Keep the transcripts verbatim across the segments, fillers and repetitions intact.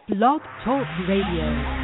Blog Talk Radio.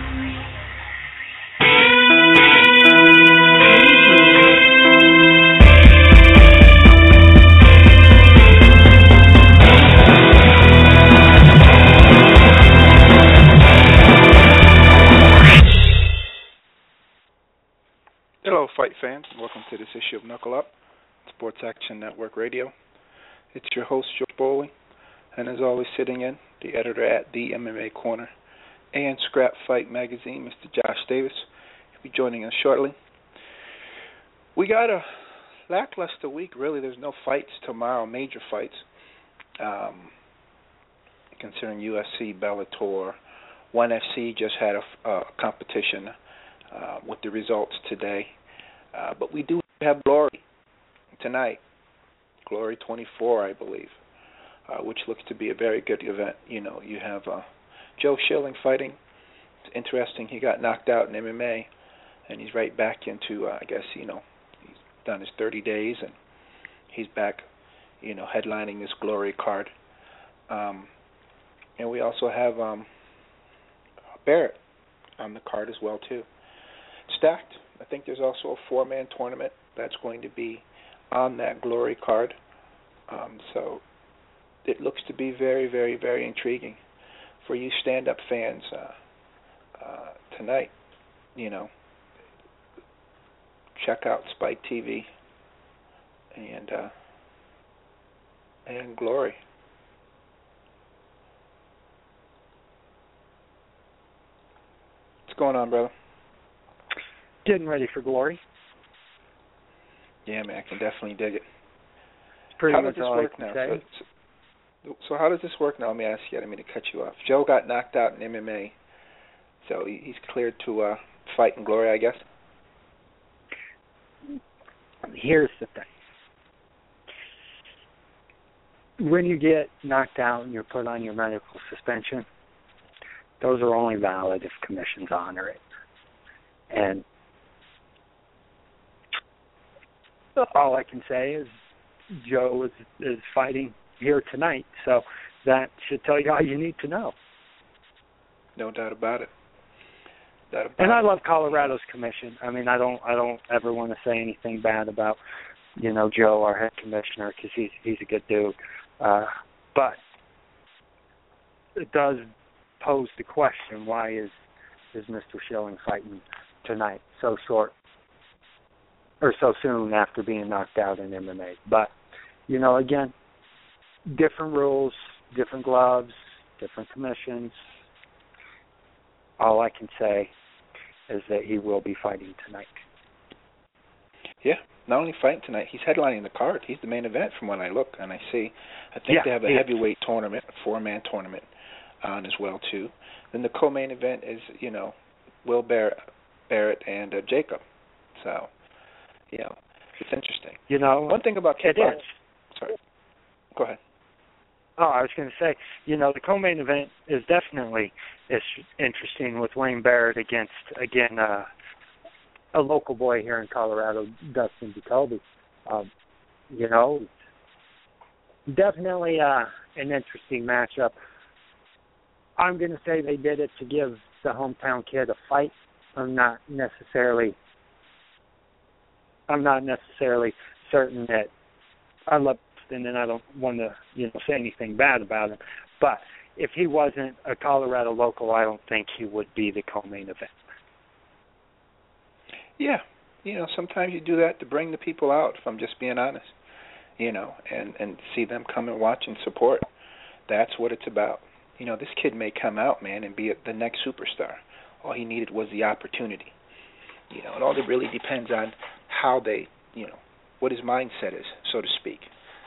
Hello, fight fans, and welcome to this issue of Knuckle Up, Sports Action Network Radio. It's your host, George Bowley, and as always, sitting in, the editor at the M M A Corner and Scrap Fight Magazine, Mister Josh Davis. He'll be joining us shortly. We got a lackluster week, really. There's no fights tomorrow, major fights, um, considering U F C, Bellator. ONE F C just had a, a competition uh, with the results today. Uh, but we do have Glory tonight, Glory twenty-four, I believe, uh, which looks to be a very good event. You know, you have uh, Joe Schilling fighting. It's interesting. He got knocked out in M M A, and he's right back into, uh, I guess, you know, he's done his thirty days, and he's back, you know, headlining this Glory card. Um, and we also have um, Barrett on the card as well, too. Stacked. I think there's also a four-man tournament that's going to be on that Glory card. Um, so it looks to be very, very, very intriguing for you stand-up fans uh, uh, tonight. You know, check out Spike T V and uh, and Glory. What's going on, brother? Getting ready for Glory. Yeah, man, I can definitely dig it. Pretty how much does this all work I can now? say. So, so how does this work now? Let me ask you. I didn't mean to cut you off. Joe got knocked out in M M A, so he, he's cleared to uh, fight in Glory, I guess. Here's the thing. When you get knocked out and you're put on your medical suspension, those are only valid if commissions honor it. And all I can say is Joe is, is fighting here tonight, so that should tell you all you need to know. No doubt about it. Doubt about and I it. love Colorado's commission. I mean, I don't, I don't ever want to say anything bad about, you know, Joe, our head commissioner, because he's he's a good dude. Uh, but it does pose the question: why is is Mister Schilling fighting tonight so short or so soon after being knocked out in M M A? But, you know, again, different rules, different gloves, different commissions. All I can say is that he will be fighting tonight. Yeah, not only fighting tonight, he's headlining the card. He's the main event from when I look and I see. I think yeah, they have a yeah. heavyweight tournament, a four-man tournament on as well, too. Then the co-main event is, you know, Will Barrett, Barrett and uh, Jacob. So, you know, it's interesting. You know, one thing about it kickboxing. is. Sorry, go ahead. Oh, I was going to say, you know, the co-main event is definitely is interesting with Wayne Barrett against, again, uh, a local boy here in Colorado, Dustin Jacoby. Um, you know, definitely uh, an interesting matchup. I'm going to say they did it to give the hometown kid a fight. I'm not necessarily, I'm not necessarily certain that I love Dustin, and I don't want to, you know, say anything bad about him. But if he wasn't a Colorado local, I don't think he would be the co-main event. Yeah, you know, sometimes you do that to bring the people out, if I'm just being honest, you know, and, and see them come and watch and support. That's what it's about. You know, this kid may come out, man, and be the next superstar. All he needed was the opportunity. You know, it all really depends on how they, you know, what his mindset is, so to speak.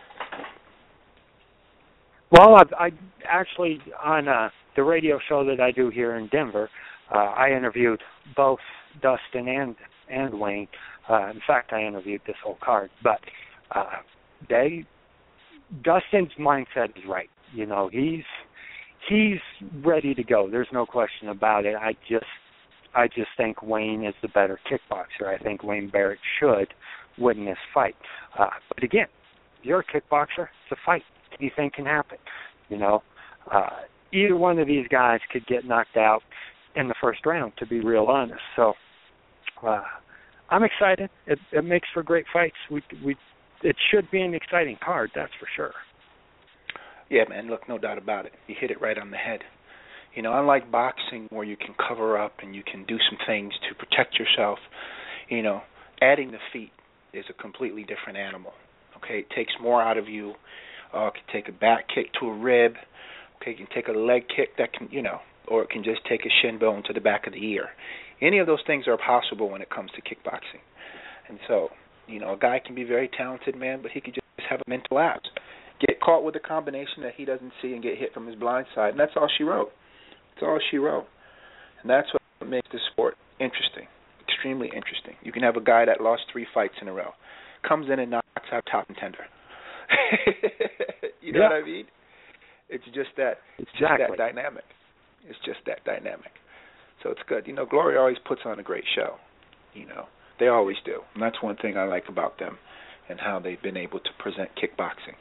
Well, I, I actually, on uh, the radio show that I do here in Denver, uh, I interviewed both Dustin and, and Wayne. Uh, in fact, I interviewed this whole card. But uh, they, Dustin's mindset is right. You know, he's he's ready to go. There's no question about it. I just I just think Wayne is the better kickboxer. I think Wayne Barrett should win this fight. Uh, but again, you're a kickboxer. It's a fight. Anything can happen. You know, uh, either one of these guys could get knocked out in the first round, to be real honest. So uh, I'm excited. It, it makes for great fights. We we it should be an exciting card, that's for sure. Yeah, man. Look, no doubt about it. You hit it right on the head. You know, unlike boxing where you can cover up and you can do some things to protect yourself, you know, adding the feet is a completely different animal. Okay, it takes more out of you. Uh, it can take a back kick to a rib. Okay, it can take a leg kick that can, you know, or it can just take a shin bone to the back of the ear. Any of those things are possible when it comes to kickboxing. And so, you know, a guy can be very talented, man, but he could just have a mental lapse. Get caught with a combination that he doesn't see and get hit from his blind side, and that's all she wrote. That's all she wrote. And that's what makes this sport interesting, extremely interesting. You can have a guy that lost three fights in a row, comes in and knocks out top contender. You know yeah. what I mean? It's just that it's exactly. just that dynamic. It's just that dynamic. So it's good. You know, Glory always puts on a great show. You know, they always do. And that's one thing I like about them and how they've been able to present kickboxing.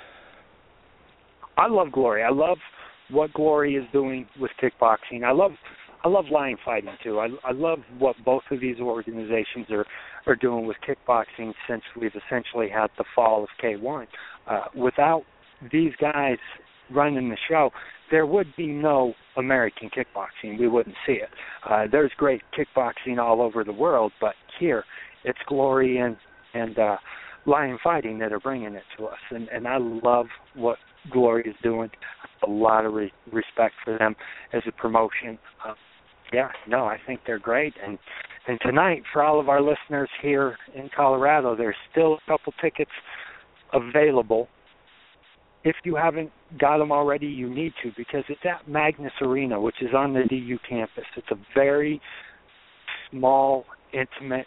I love Glory. I love what Glory is doing with kickboxing. I love I love lion fighting too. I I love what both of these organizations are, are doing with kickboxing since we've essentially had the fall of K one. Uh, without these guys running the show, there would be no American kickboxing. We wouldn't see it. Uh, there's great kickboxing all over the world, but here it's Glory and and uh, lion fighting that are bringing it to us. And, and I love what Glory is doing. A lot of re- respect for them as a promotion. Uh, yeah, no, I think they're great. And and tonight, for all of our listeners here in Colorado, there's still a couple tickets available. If you haven't got them already, you need to, because it's at Magnus Arena, which is on the D U campus. It's a very small, intimate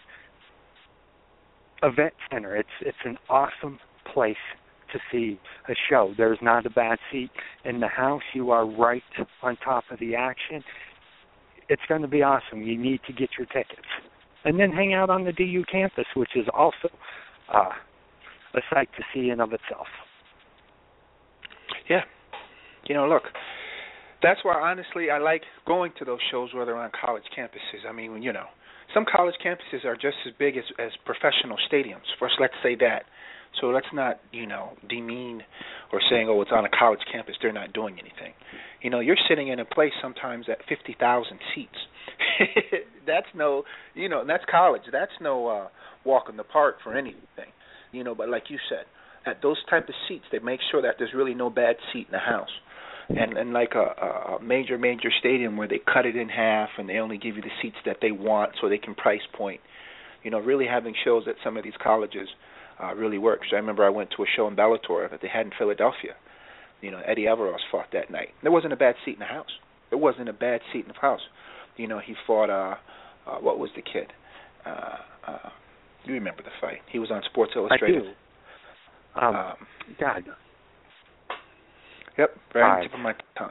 event center. It's it's an awesome place to see a show. There's not a bad seat in the house. You are right on top of the action. It's going to be awesome. You need to get your tickets. And then hang out on the D U campus, which is also uh, a sight to see in of itself. Yeah. You know, look, that's why, honestly, I like going to those shows where they're on college campuses. I mean, you know, some college campuses are just as big as, as professional stadiums. First, let's say that. So let's not, you know, demean or saying, oh, it's on a college campus, they're not doing anything. You know, you're sitting in a place sometimes at fifty thousand seats. That's no, you know, that's college. That's no uh, walk in the park for anything. You know, but like you said, at those type of seats, they make sure that there's really no bad seat in the house. And and like a, a major, major stadium where they cut it in half and they only give you the seats that they want so they can price point. You know, really having shows at some of these colleges uh, really works. I remember I went to a show in Bellator that they had in Philadelphia. You know, Eddie Alvarez fought that night. There wasn't a bad seat in the house. There wasn't a bad seat in the house. You know, he fought, uh, uh, what was the kid? Uh, uh, you remember the fight. He was on Sports Illustrated. I do. Um, um, God. Yep, right on right. the tip of my tongue.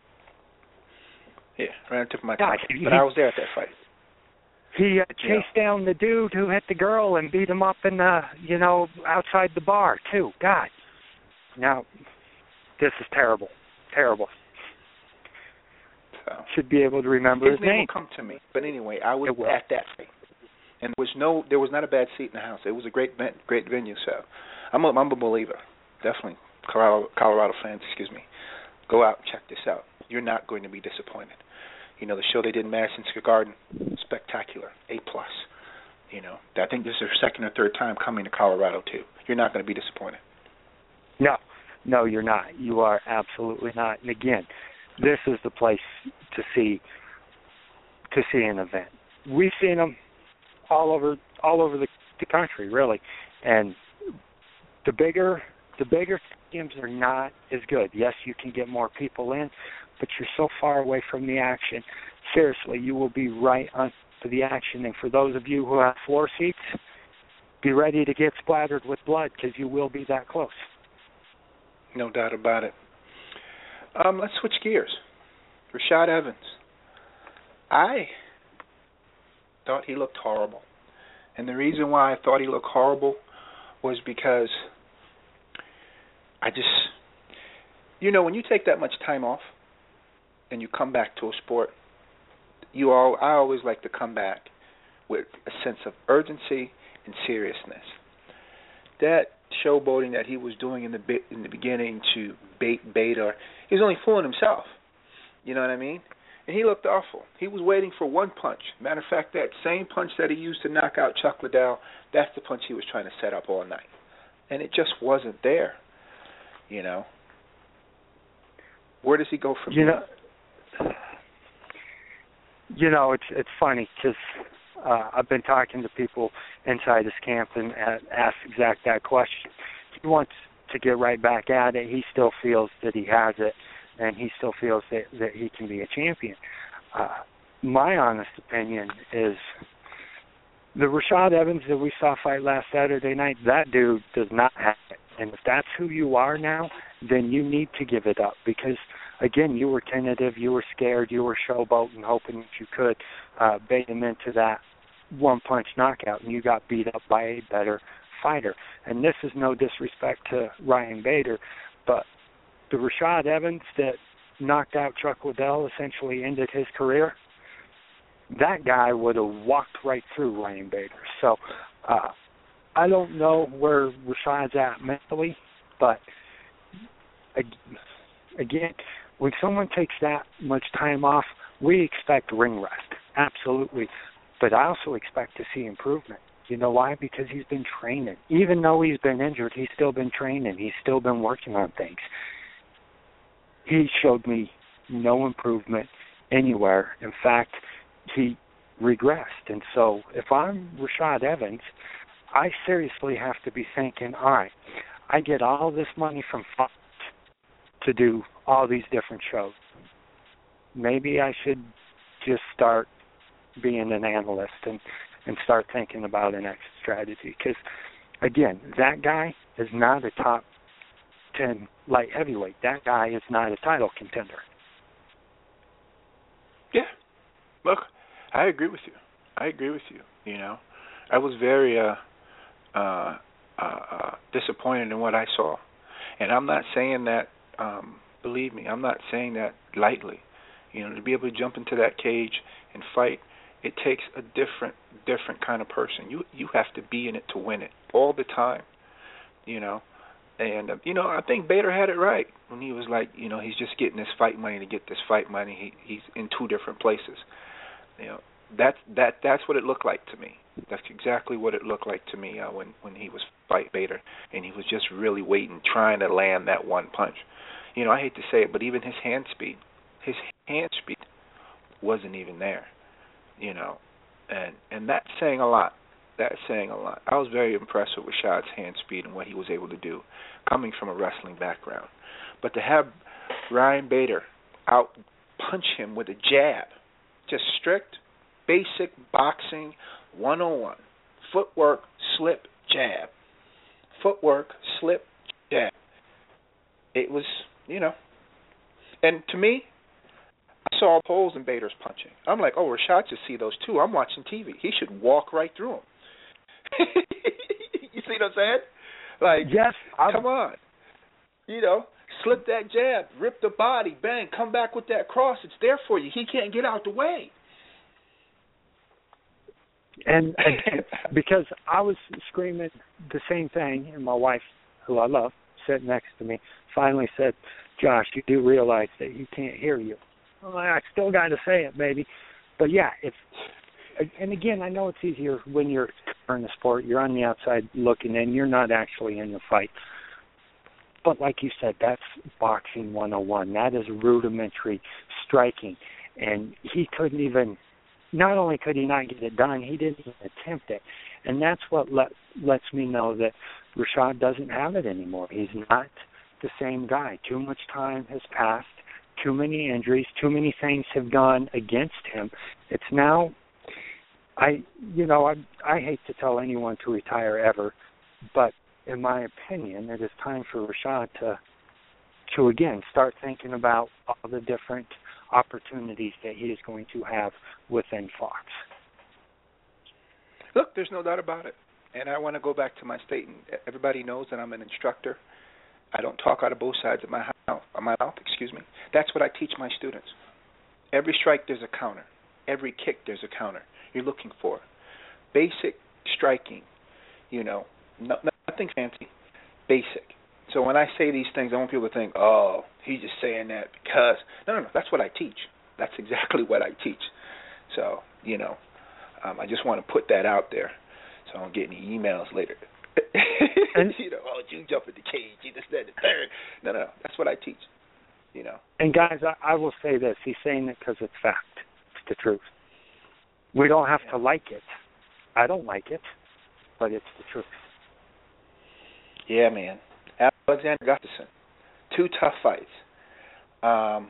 Yeah, right on the tip of my God, tongue. he, But I was there at that fight. He uh, chased yeah. down the dude who hit the girl and beat him up in the, you know, outside the bar, too. God. Now, this is terrible. Terrible. So, should be able to remember his, his name. name will come to me. But anyway, I was it will. at that fight. And there was no, there was not a bad seat in the house. It was a great, great venue. So, I'm a, I'm a believer. Definitely, Colorado, Colorado fans. Excuse me. Go out and check this out. You're not going to be disappointed. You know, the show they did in Madison Square Garden, spectacular, A plus. You know, I think this is their second or third time coming to Colorado too. You're not going to be disappointed. No, no, you're not. You are absolutely not. And again, this is the place to see to see an event. We've seen them all over all over the, the country, really, and the bigger the bigger stadiums are not as good. Yes, you can get more people in, but you're so far away from the action. Seriously, you will be right on to the action. And for those of you who have floor seats, be ready to get splattered with blood because you will be that close. No doubt about it. Um, let's switch gears. Rashad Evans. I thought he looked horrible. And the reason why I thought he looked horrible was because I just, you know, when you take that much time off, and you come back to a sport, you all I always like to come back with a sense of urgency and seriousness. That showboating that he was doing in the in the beginning to bait Bader, he was only fooling himself. You know what I mean? And he looked awful. He was waiting for one punch. Matter of fact, that same punch that he used to knock out Chuck Liddell, that's the punch he was trying to set up all night. And it just wasn't there. You know? Where does he go from you here? Know, you know, it's it's funny because uh, I've been talking to people inside his camp and uh, asked exact that question. He wants to get right back at it. He still feels that he has it, and he still feels that, that he can be a champion. Uh, my honest opinion is the Rashad Evans that we saw fight last Saturday night, that dude does not have it. And if that's who you are now, then you need to give it up because, again, you were tentative, you were scared, you were showboating, hoping that you could uh, bait him into that one-punch knockout, and you got beat up by a better fighter. And this is no disrespect to Ryan Bader, but the Rashad Evans that knocked out Chuck Liddell, essentially ended his career, that guy would have walked right through Ryan Bader. So uh, I don't know where Rashad's at mentally, but again, when someone takes that much time off, we expect ring rest, absolutely. But I also expect to see improvement. You know why? Because he's been training. Even though he's been injured, he's still been training. He's still been working on things. He showed me no improvement anywhere. In fact, he regressed. And so if I'm Rashad Evans, I seriously have to be thinking, all right, I get all this money from Fox to do all these different shows. Maybe I should just start being an analyst and, and start thinking about an exit strategy. Because, again, that guy is not a top ten light heavyweight. That guy is not a title contender. Yeah. Look, I agree with you. I agree with you. You know, I was very uh, uh, uh, uh, disappointed in what I saw. And I'm not saying that, um, believe me, I'm not saying that lightly. You know, to be able to jump into that cage and fight, it takes a different, different kind of person. You you have to be in it to win it all the time, you know. And, uh, you know, I think Bader had it right when he was like, you know, he's just getting this fight money to get this fight money. He He's in two different places. You know, that's, that, that's what it looked like to me. That's exactly what it looked like to me uh, when, when he was fight Bader. And he was just really waiting, trying to land that one punch. You know, I hate to say it, but even his hand speed, his hand speed wasn't even there. You know, and and that's saying a lot. That's saying a lot. I was very impressed with Rashad's hand speed and what he was able to do, coming from a wrestling background. But to have Ryan Bader out punch him with a jab, just strict, basic boxing one oh one, footwork, slip, jab, footwork, slip, jab. It was, you know, and to me, I saw holes in Bader's punching. I'm like, oh, Rashad should see those too. I'm watching T V. He should walk right through them. You see what I'm saying? Like, yes, I'm... come on. You know, slip that jab, rip the body, bang, come back with that cross. It's there for you. He can't get out the way. And again, because I was screaming the same thing, and my wife, who I love, sitting next to me, finally said, Josh, you do realize that he can't hear you. Well, I still got to say it, baby. But, yeah, it's – and, again, I know it's easier when you're in the sport. You're on the outside looking in. You're not actually in the fight. But like you said, that's boxing one oh one. That is rudimentary striking. And he couldn't even – not only could he not get it done, he didn't even attempt it. And that's what let, lets me know that Rashad doesn't have it anymore. He's not the same guy. Too much time has passed. Too many injuries, too many things have gone against him. It's now, I, you know, I, I hate to tell anyone to retire ever, but in my opinion, it is time for Rashad to, to again, start thinking about all the different opportunities that he is going to have within Fox. Look, there's no doubt about it. And I want to go back to my statement. Everybody knows that I'm an instructor. I don't talk out of both sides of my mouth, my mouth, excuse me. That's what I teach my students. Every strike there's a counter. Every kick there's a counter. You're looking for basic striking. You know, no, nothing fancy. Basic. So when I say these things, I want people to think, oh, he's just saying that because. No, no, no. That's what I teach. That's exactly what I teach. So, you know, um, I just want to put that out there so I don't get any emails later. And, you know, oh, you jump in the cage, you just that, the third. No, no, no. That's what I teach. You know. And guys, I, I will say this: he's saying it because it's fact. It's the truth. We don't have yeah. to like it. I don't like it, but it's the truth. Yeah, man. Alexander Gustafsson, two tough fights. Um,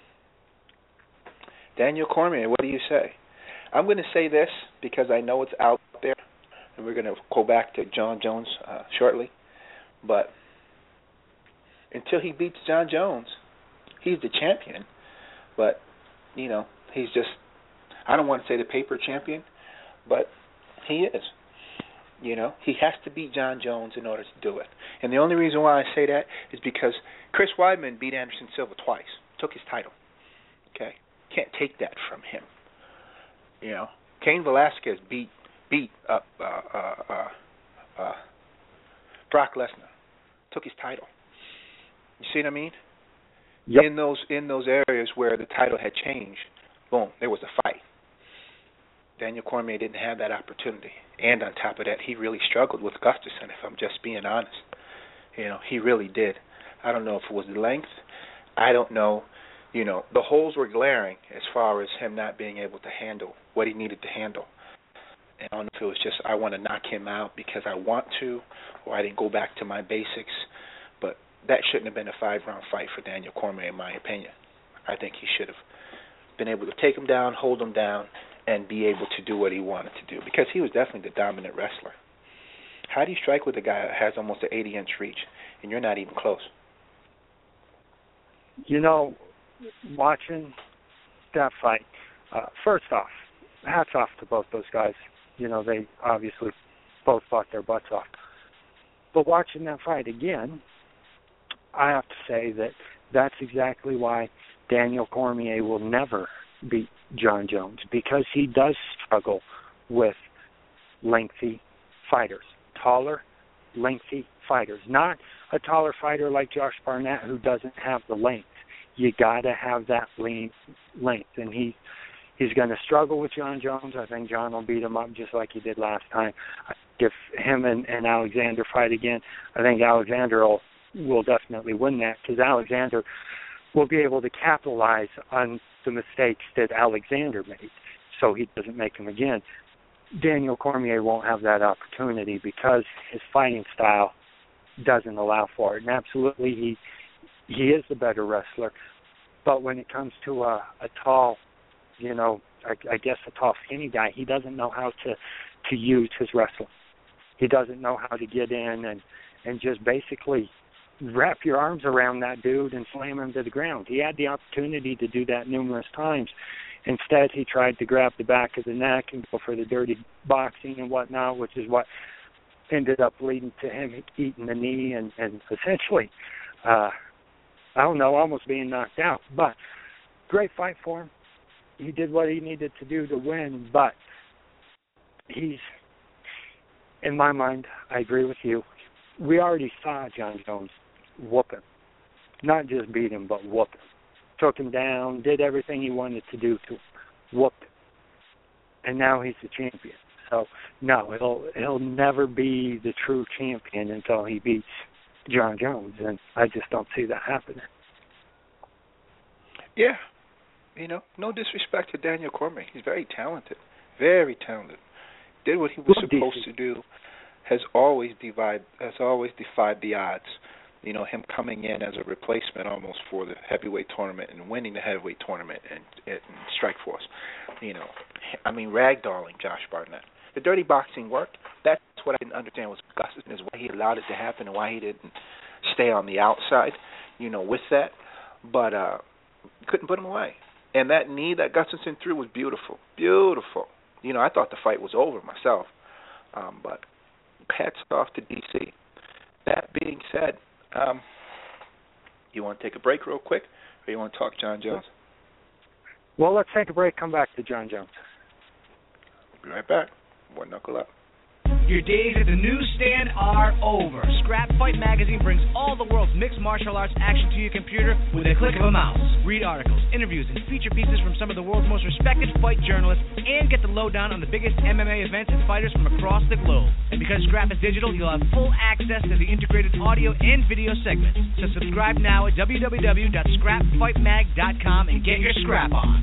Daniel Cormier, what do you say? I'm going to say this because I know it's out there, and we're going to go back to Jon Jones uh, shortly. But until he beats Jon Jones, he's the champion. But, you know, he's just, I don't want to say the paper champion, but he is. You know, he has to beat Jon Jones in order to do it. And the only reason why I say that is because Chris Weidman beat Anderson Silva twice, took his title. Okay? Can't take that from him. You know, Cain Velasquez beat beat up uh, uh, uh, uh, Brock Lesnar, took his title. You see what I mean? Yep. In those in those areas where the title had changed, boom, there was a fight. Daniel Cormier didn't have that opportunity. And on top of that, he really struggled with Gustafsson, if I'm just being honest. You know, he really did. I don't know if it was the length. I don't know. You know, the holes were glaring as far as him not being able to handle what he needed to handle. And I don't know if it was just I want to knock him out because I want to, or I didn't go back to my basics. But that shouldn't have been a five-round fight for Daniel Cormier, in my opinion. I think he should have been able to take him down, hold him down, and be able to do what he wanted to do, because he was definitely the dominant wrestler. How do you strike with a guy that has almost an eighty-inch reach, and you're not even close? You know, watching that fight, uh, first off, hats off to both those guys. You know, they obviously both fought their butts off. But watching that fight again, I have to say that that's exactly why Daniel Cormier will never beat Jon Jones, because he does struggle with lengthy fighters, taller, lengthy fighters. Not a taller fighter like Josh Barnett who doesn't have the length. You got to have that lean length, and he he's going to struggle with Jon Jones. I think Jon will beat him up just like he did last time. If him and, and Alexander fight again, I think Alexander will, will definitely win that, because Alexander will be able to capitalize on the mistakes that Alexander made, so he doesn't make them again. Daniel Cormier won't have that opportunity because his fighting style doesn't allow for it. And absolutely, he he is the better wrestler. But when it comes to a, a tall, you know, I, I guess a tall, skinny guy, he doesn't know how to, to use his wrestling. He doesn't know how to get in and, and just basically wrap your arms around that dude and slam him to the ground. He had the opportunity to do that numerous times. Instead, he tried to grab the back of the neck and go for the dirty boxing and whatnot, which is what ended up leading to him eating the knee and, and essentially, uh, I don't know, almost being knocked out. But great fight for him. He did what he needed to do to win, but he's, in my mind, I agree with you. We already saw Jon Jones whoop him. Not just beat him, but whoop him. Took him down, did everything he wanted to do to whoop him. And now he's the champion. So, no, he'll, he'll never be the true champion until he beats Jon Jones, and I just don't see that happening. Yeah. You know, no disrespect to Daniel Cormier. He's very talented. Very talented. Did what he was Good supposed D C. to do. Has always defied has always defied the odds. You know, him coming in as a replacement almost for the heavyweight tournament and winning the heavyweight tournament and, and Strikeforce. You know, I mean, ragdolling Josh Barnett. The dirty boxing worked. That's what I didn't understand was Gustafsson, is why he allowed it to happen and why he didn't stay on the outside, you know, with that. But uh, couldn't put him away. And that knee that Gustafsson threw was beautiful. Beautiful. You know, I thought the fight was over myself. Um, but hats off to D C. That being said, um, you want to take a break real quick, or you want to talk Jon Jones? Well, let's take a break. Come back to John Jones. Be right back. More Knuckle Up. Your days at the newsstand are over. Scrap Fight Magazine brings all the world's mixed martial arts action to your computer with a click of a mouse. Read articles, interviews, and feature pieces from some of the world's most respected fight journalists and get the lowdown on the biggest M M A events and fighters from across the globe. And because Scrap is digital, you'll have full access to the integrated audio and video segments. So subscribe now at w w w dot scrap fight mag dot com and get your scrap on.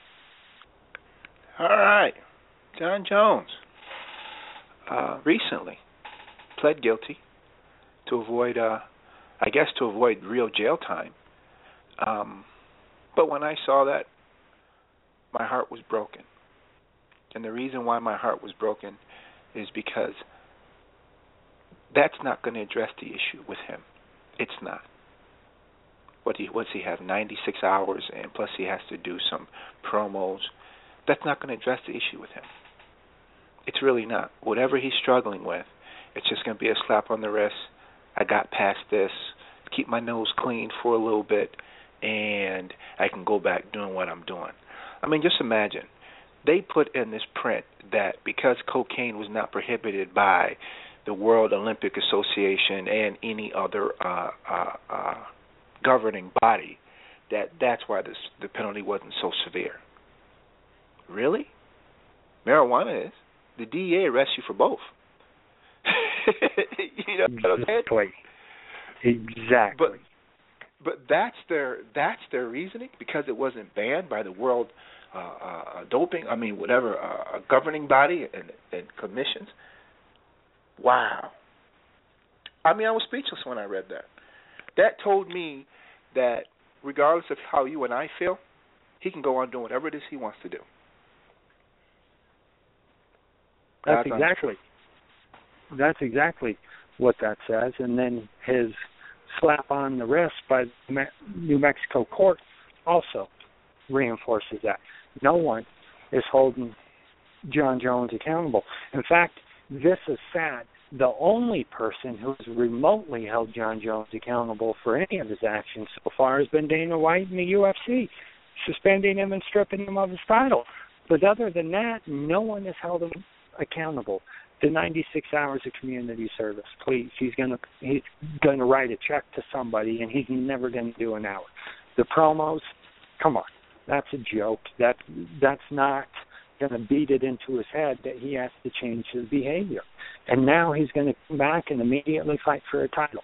All right. John Jones. Uh, recently pled guilty to avoid, uh, I guess, to avoid real jail time. Um, but when I saw that, my heart was broken. And the reason why my heart was broken is because that's not going to address the issue with him. It's not. What he, what's he have, ninety-six hours, and plus he has to do some promos. That's not going to address the issue with him. It's really not. Whatever he's struggling with, it's just going to be a slap on the wrist. I got past this. Keep my nose clean for a little bit, and I can go back doing what I'm doing. I mean, just imagine. They put in this print that because cocaine was not prohibited by the World Olympic Association and any other uh, uh, uh, governing body, that that's why this, the penalty wasn't so severe. Really? Marijuana is. The D E A arrests you for both. You know what I'm saying? Exactly. Exactly. But, but that's their that's their reasoning, because it wasn't banned by the World uh, uh, Doping, I mean, whatever, uh, governing body and, and commissions. Wow. I mean, I was speechless when I read that. That told me that regardless of how you and I feel, he can go on doing whatever it is he wants to do. That's exactly. That's exactly what that says. And then his slap on the wrist by the New Mexico court also reinforces that. No one is holding John Jones accountable. In fact, this is sad. The only person who has remotely held John Jones accountable for any of his actions so far has been Dana White and the U F C, suspending him and stripping him of his title. But other than that, no one has held him accountable. The ninety-six hours of community service, please. He's gonna he's gonna write a check to somebody, and he's never gonna do an hour. The promos, come on, that's a joke. That that's not gonna beat it into his head that he has to change his behavior. And now he's gonna come back and immediately fight for a title.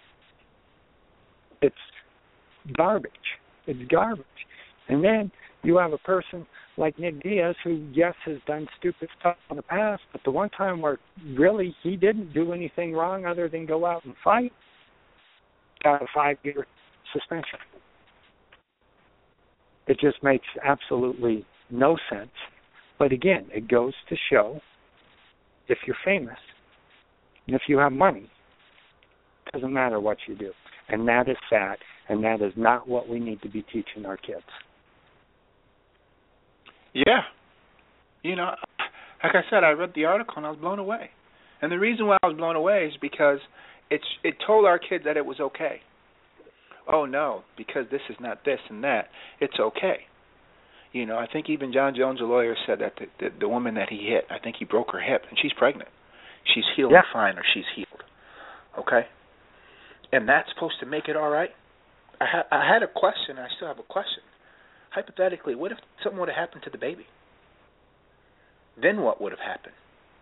It's garbage. It's garbage. And then you have a person like Nick Diaz, who, yes, has done stupid stuff in the past, but the one time where really he didn't do anything wrong other than go out and fight, got a five-year suspension. It just makes absolutely no sense. But again, it goes to show if you're famous and if you have money, it doesn't matter what you do. And that is sad, and that is not what we need to be teaching our kids. Yeah. You know, like I said, I read the article and I was blown away. And the reason why I was blown away is because it's it told our kids that it was okay. Oh, no, because this is not this and that, it's okay. You know, I think even John Jones, a lawyer, said that the, the, the woman that he hit, I think he broke her hip, and she's pregnant. She's healing yeah. fine, or she's healed. Okay? And that's supposed to make it all right? I, ha- I had a question, and I still have a question. Hypothetically, what if something would have happened to the baby? Then what would have happened?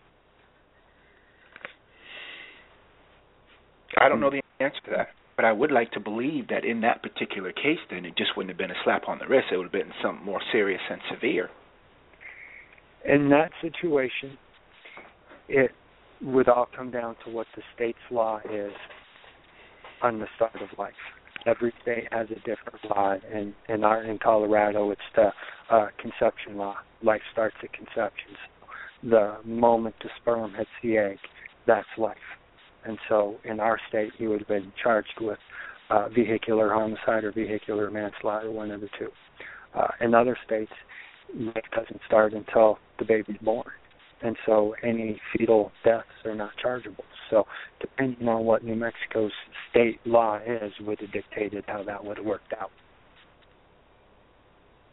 I don't know the answer to that, but I would like to believe that in that particular case, then it just wouldn't have been a slap on the wrist. It would have been something more serious and severe. In that situation, it would all come down to what the state's law is on the start of life. Every state has a different law. In in, our, in Colorado, it's the uh, conception law. Life starts at conception. The moment the sperm hits the egg, that's life. And so in our state, he would have been charged with uh, vehicular homicide or vehicular manslaughter, one of the two. Uh, in other states, life doesn't start until the baby's born. And so any fetal deaths are not chargeable. So depending on what New Mexico's state law is would have dictated how that would have worked out.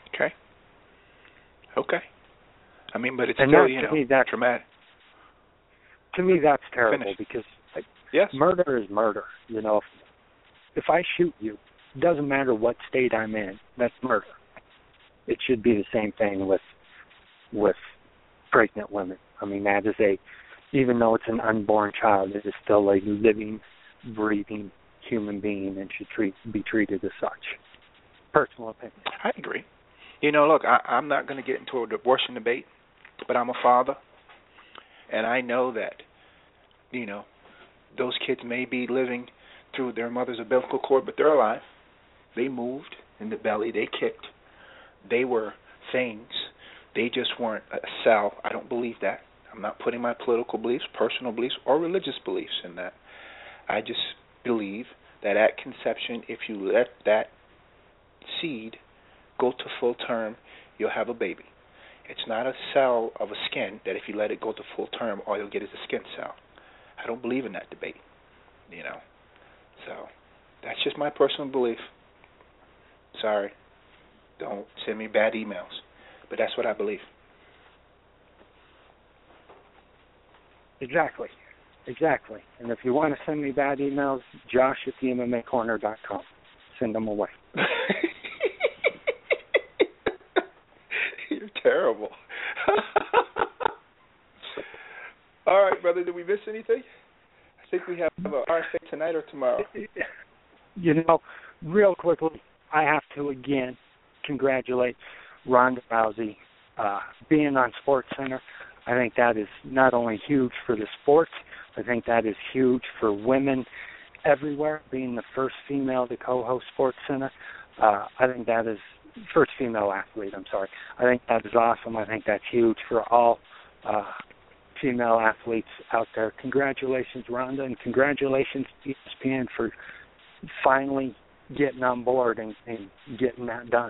Okay. Okay. I mean, but it's and still, that, you to know, me, that's, traumatic. To me, that's terrible Finish. because like, Yes. murder is murder. You know, if, if I shoot you, it doesn't matter what state I'm in. That's murder. It should be the same thing with with pregnant women. I mean, that is a, even though it's an unborn child, it is still a living, breathing human being and should treat be treated as such. Personal opinion. I agree. You know, look, I, I'm not going to get into an abortion debate, but I'm a father, and I know that, you know, those kids may be living through their mother's umbilical cord, but they're alive. They moved in the belly. They kicked. They were things. They just weren't a cell. I don't believe that. I'm not putting my political beliefs, personal beliefs, or religious beliefs in that. I just believe that at conception, if you let that seed go to full term, you'll have a baby. It's not a cell of a skin that if you let it go to full term, all you'll get is a skin cell. I don't believe in that debate, you know. So that's just my personal belief. Sorry. Don't send me bad emails. But that's what I believe. Exactly. Exactly. And if you want to send me bad emails, Josh at the M M A corner dot com. Send them away. You're terrible. All right, brother, did we miss anything? I think we have a R F A tonight or tomorrow. You know, real quickly, I have to again congratulate Ronda Rousey uh, being on SportsCenter. I think that is not only huge for the sport, I think that is huge for women everywhere, being the first female to co-host SportsCenter. Uh, I think that is, first female athlete, I'm sorry. I think that is awesome. I think that's huge for all uh, female athletes out there. Congratulations, Ronda, and congratulations to E S P N for finally getting on board and, and getting that done.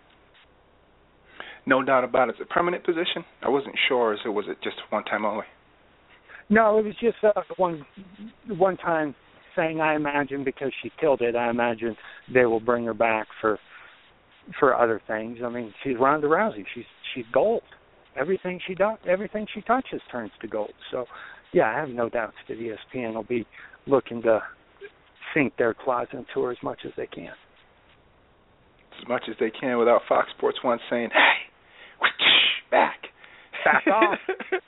No doubt about it. It's a permanent position? I wasn't sure as it was it just one time only. No, it was just uh, one one time thing, I imagine, because she killed it. I imagine they will bring her back for for other things. I mean, she's Ronda Rousey. She's she's gold. Everything she does, everything she touches turns to gold. So, yeah, I have no doubts that E S P N will be looking to sink their claws into her as much as they can. As much as they can without Fox Sports one saying, hey, back. Back off.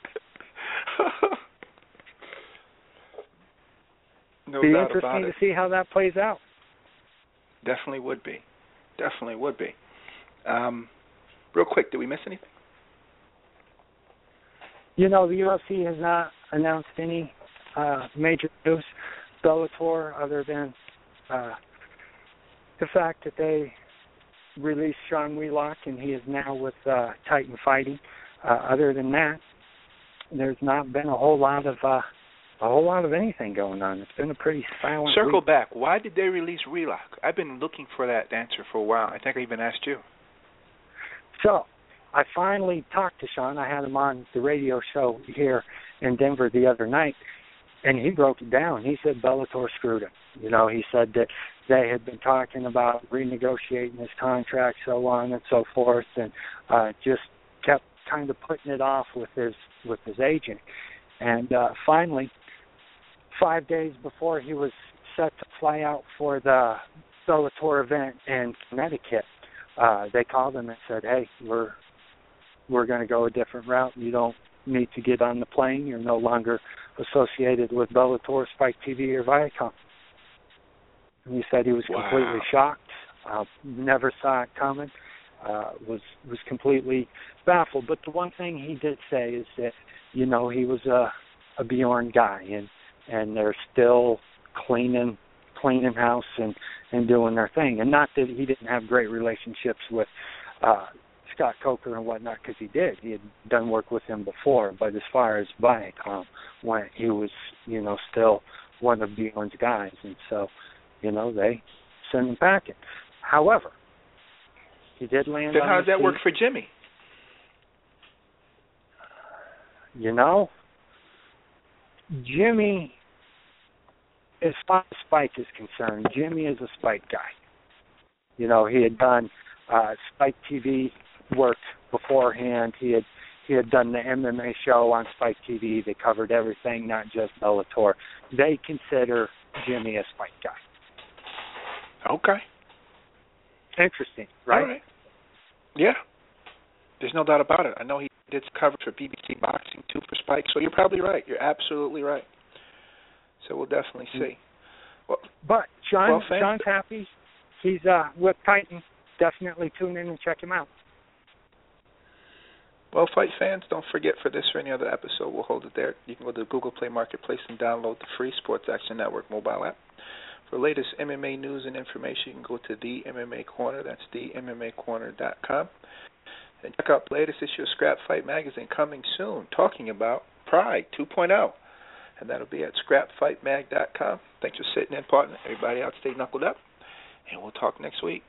No be doubt about interesting it. to see how that plays out. Definitely would be. Definitely would be. Um, real quick, did we miss anything? You know, the U F C has not announced any uh, major news, Bellator, other than uh, the fact that they released Sean Wheelock and he is now with uh, Titan Fighting. Uh, other than that, there's not been a whole lot of uh, a whole lot of anything going on. It's been a pretty silent Circle week. back. Why did they release Wheelock? I've been looking for that answer for a while. I think I even asked you. So, I finally talked to Sean. I had him on the radio show here in Denver the other night, and he broke it down. He said Bellator screwed him. You know, he said that they had been talking about renegotiating his contract, so on and so forth, and uh, just kept kind of putting it off with his with his agent. And uh, finally, five days before he was set to fly out for the Bellator event in Connecticut, uh, they called him and said, "Hey, we're we're going to go a different route. You don't need to get on the plane. You're no longer associated with Bellator, Spike T V, or Viacom." And he said he was Wow. completely shocked, uh, never saw it coming, uh, was was completely baffled. But the one thing he did say is that, you know, he was a, a Bjorn guy, and, and they're still cleaning cleaning house and, and doing their thing. And not that he didn't have great relationships with uh, Scott Coker and whatnot, because he did. He had done work with him before. But as far as Viacom went, he was, you know, still one of Bjorn's guys. And so, you know, they sent him packing. However, he did land Then on how does his that work feet. for Jimmy? You know, Jimmy, as far as Spike is concerned, Jimmy is a Spike guy. You know, he had done Uh, Spike T V worked beforehand. He had he had done the M M A show on Spike T V. They covered everything, not just Bellator. They consider Jimmy a Spike guy. Okay. Interesting, right? All right. Yeah. There's no doubt about it. I know he did coverage for B B C Boxing, too, for Spike, so you're probably right. You're absolutely right. So we'll definitely see. Well, but Sean, well, fans, Sean's happy. He's uh, with Titan. Definitely tune in and check him out. Well, fight fans, don't forget for this or any other episode, we'll hold it there. You can go to the Google Play Marketplace and download the free Sports Action Network mobile app. For the latest M M A news and information, you can go to the M M A Corner. That's the M M A corner dot com. And check out the latest issue of Scrap Fight Magazine coming soon, talking about Pride two point oh. And that'll be at scrap fight mag dot com. Thanks for sitting in, partner. Everybody out, stay knuckled up. And we'll talk next week.